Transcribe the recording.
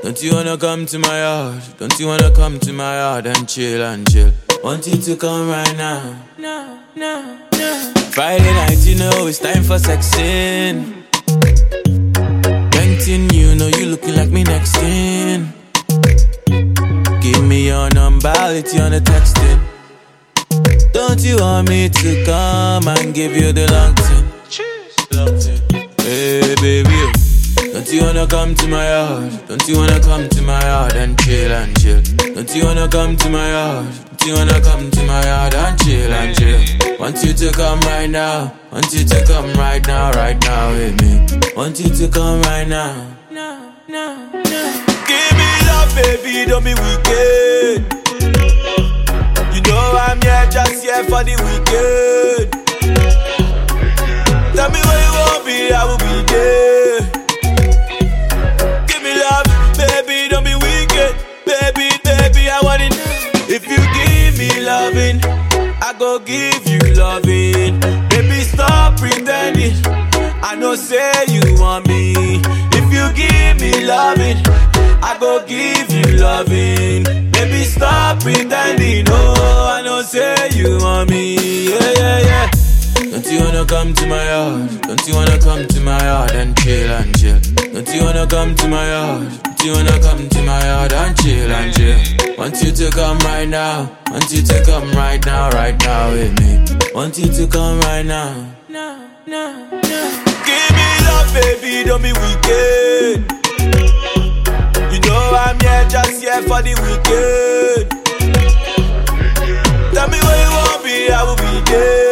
Don't you wanna come to my yard? Don't you wanna come to my yard and chill and chill? Want you to come right now. No. Friday night, you know it's time for sexing. Painting, you know you looking like me next in. Give me your number, it's on the texting. Don't you want me to come and give you the long thing? Hey baby, don't you wanna come to my yard? Don't you wanna come to my yard and chill and chill? Don't you wanna come to my yard? Don't you wanna come to my yard and chill and chill? Want you to come right now. Want you to come right now with me. Want you to come right now. No. Give me love, baby, don't be wicked. You know I'm here, just here for the weekend. Tell me where you want me, I will be there. Give me love, baby, don't be wicked. Baby, I want it. If you give me loving, I go give you loving. Baby, stop pretending. I know say you want me. If you give me loving, I go give you loving. Baby, stop pretending. Oh, I know say you want me. Yeah. Don't you wanna come to my yard? Don't you wanna come to my yard and chill and chill? Don't you wanna come to my yard? Don't you wanna come to my yard and chill and chill? Want you to come right now. Want you to come right now with me. Want you to come right now. No. Give me love, baby, don't be wicked. You know I'm here, just here for the weekend. Tell me where you want me, I will be there.